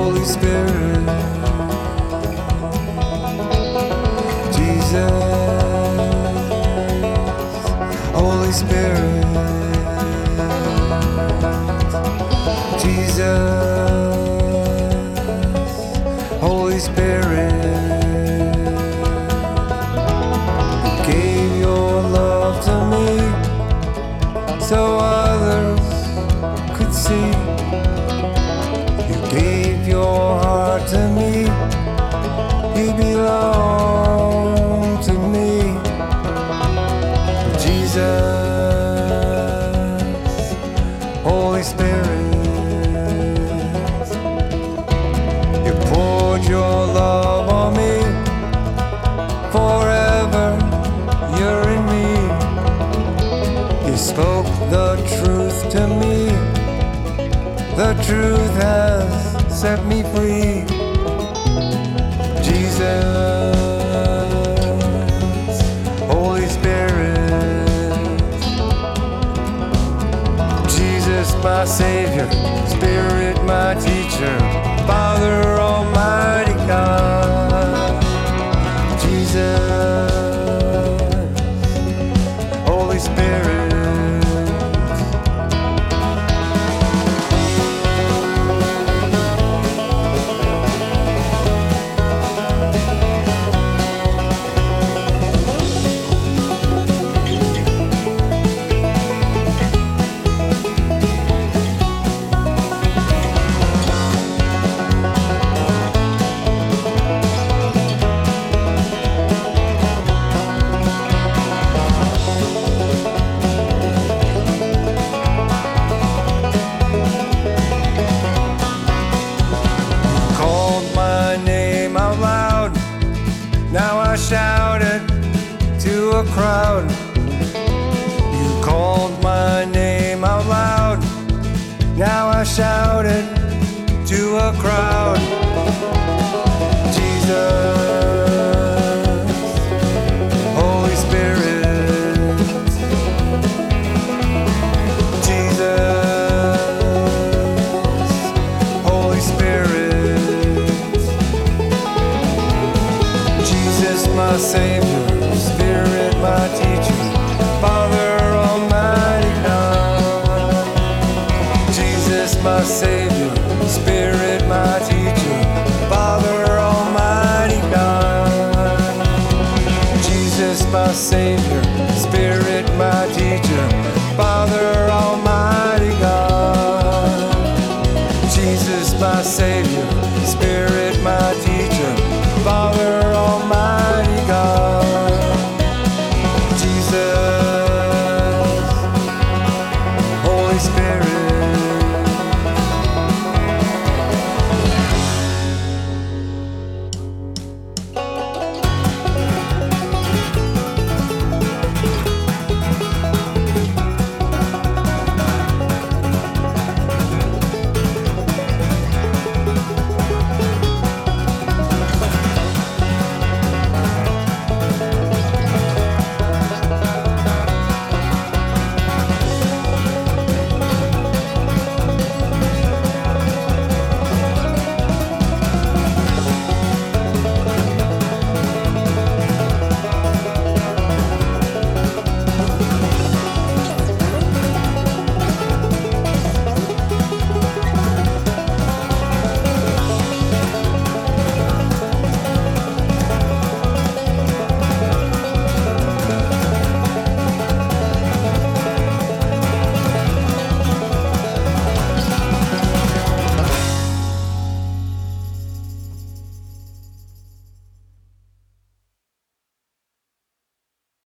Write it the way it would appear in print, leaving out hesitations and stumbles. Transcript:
Holy Spirit, Jesus, Holy Spirit, Jesus, Holy Spirit. You gave your love to me so others could see. You gave your heart to me. You belong to me. Jesus, Holy Spirit, you poured your love on me. Forever you're in me. You spoke the truth to me. The truth has set me free. Jesus, Holy Spirit, Jesus, my Savior, Spirit, my teacher, Father, Almighty God. Jesus, Holy Spirit. Now I shouted to a crowd. You called my name out loud. Now I shouted to a crowd. Jesus, Holy Spirit, Jesus, Holy Spirit, Jesus, my Savior, Spirit, my teacher, Father, Almighty God. Jesus, my Savior, Spirit, my teacher, Father, Almighty God. Jesus, my Savior, Spirit, my teacher, Father, Almighty God. Jesus, my Savior, Spirit, my teacher, Father Almighty.